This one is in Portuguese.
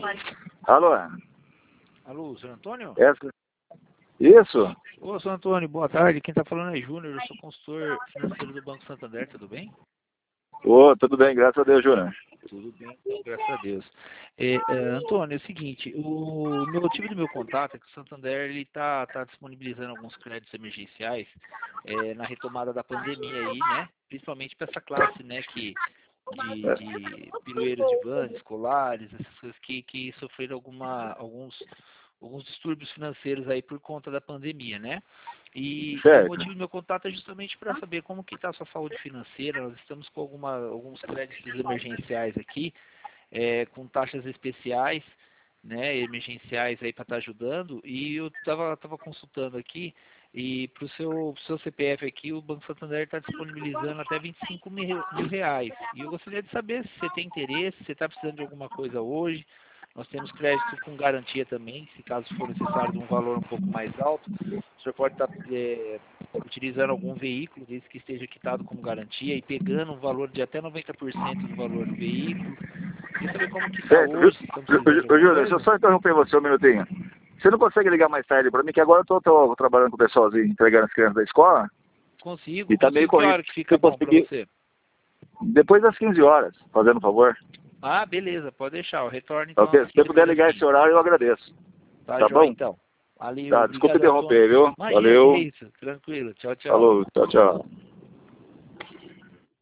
Alô? Alô, senhor Antônio? Isso? Ô, senhor Antônio, boa tarde. Quem está falando é Júnior, eu sou consultor financeiro do Banco Santander, tudo bem? Ô, tudo bem, graças a Deus, Júnior. Tudo bem, então, graças a Deus. Antônio, é o seguinte, o motivo do meu contato é que o Santander está disponibilizando alguns créditos emergenciais na retomada da pandemia aí, né? Principalmente para essa classe, né, de pirueiros de vans, escolares, essas coisas que sofreram alguns distúrbios financeiros aí por conta da pandemia, né? E o motivo do meu contato é justamente para saber como que está a sua saúde financeira. Nós estamos com alguns créditos emergenciais aqui, com taxas especiais, né, emergenciais aí para estar ajudando. E eu estava consultando aqui, e para o seu CPF aqui, o Banco Santander está disponibilizando até 25 mil reais. E eu gostaria de saber se você tem interesse, se você está precisando de alguma coisa hoje. Nós temos crédito com garantia também, se caso for necessário de um valor um pouco mais alto. O senhor pode estar utilizando algum veículo, desde que esteja quitado como garantia, e pegando um valor de até 90% do valor do veículo. Queria saber como que está hoje, se estão precisando de alguma Júnior, coisa. deixa eu só interromper você um minutinho. Você não consegue ligar mais tarde para mim, que agora eu estou trabalhando com o pessoalzinho, entregando as crianças da escola. Consigo. E tá meio Que corrido. hora que fica bom para você? Depois das 15 horas, fazendo um favor. Ah, beleza, pode deixar. Eu retorno então. Se você puder ligar esse horário, eu agradeço. Tá Tá joia, bom? então. Valeu, Tá, desculpa obrigado, Antônio. interromper, viu? Imagina, que é Valeu. isso. Tranquilo. Tchau, tchau. Falou, tchau, tchau.